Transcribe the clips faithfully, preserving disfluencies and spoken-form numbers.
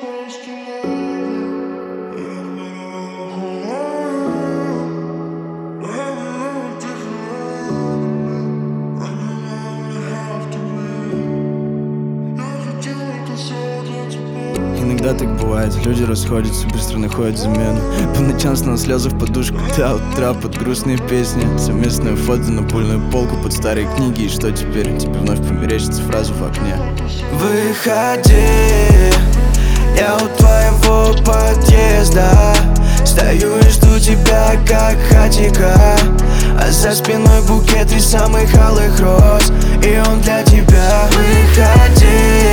Иногда так бывает, люди расходятся, быстро находят замену. По ночам снова слезы в подушку, до утра под грустные песни. Совместное фото на пульную полку под старые книги. И что теперь? Тебе вновь померещится фразу в окне: выходи, я у твоего подъезда. Стою и жду тебя, как хатика, а за спиной букет из самых алых роз, и он для тебя. Выходи,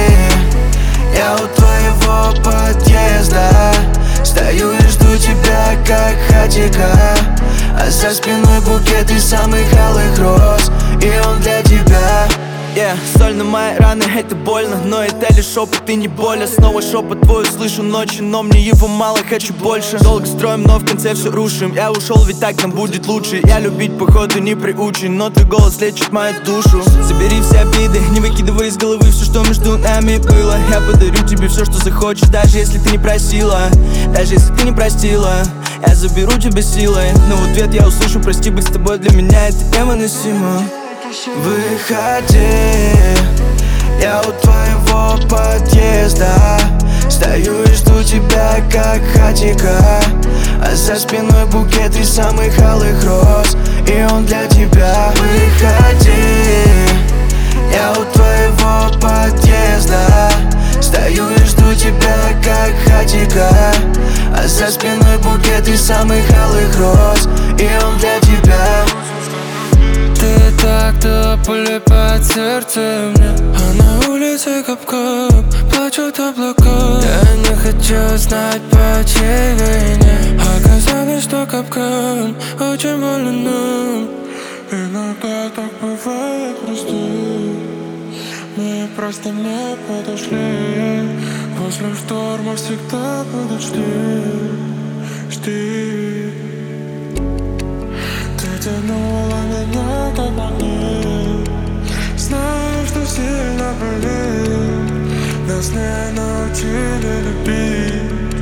я у твоего подъезда. Стою и жду тебя, как хатика, а за спиной букет из самых алых роз, и он для тебя. Yeah, соль на мои раны, это больно, но это лишь шепот и не боль. Снова шепот твой слышу ночью, но мне его мало, хочу больше. Долго строим, но в конце все рушим. Я ушел, ведь так нам будет лучше. Я любить походу не приучен, но твой голос лечит мою душу. Забери все обиды, не выкидывай из головы все, что между нами было. Я подарю тебе все, что захочешь, даже если ты не просила. Даже если ты не простила, я заберу тебя силой. Но в ответ я услышу: прости, быть с тобой для меня это невыносимо. Выходи, я у твоего подъезда. Стою и жду тебя, как хатика, а за спиной букет из самых алых роз, и он для тебя. Выходи, я у твоего подъезда. Стою и жду тебя, как хатика, а за спиной букет из самых алых роз, и он для тебя. Ты так-то пули под сердцем мне, а на улице кап-кап, плачут облака. Я не хочу знать, по чьей вине оказалось, что капкан очень больно нам. Иногда так бывает, прости, мы просто не подошли. После шторма всегда будут жди, жди. Ты тянула меня как магнит, знаю, что сильно болит. Нас не научили любить.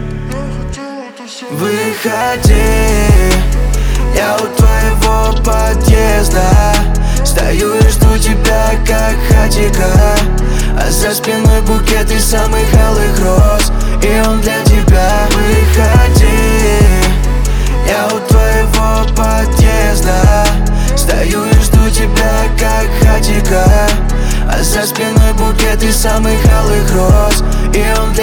Выходи, я у твоего подъезда. Стою и жду тебя, как хатика, а за спиной букет из самых алых роз, и он для тебя. Выходи, я у твоего подъезда. Стою и жду тебя, как хатика, а за спиной букет из самых алых роз, и он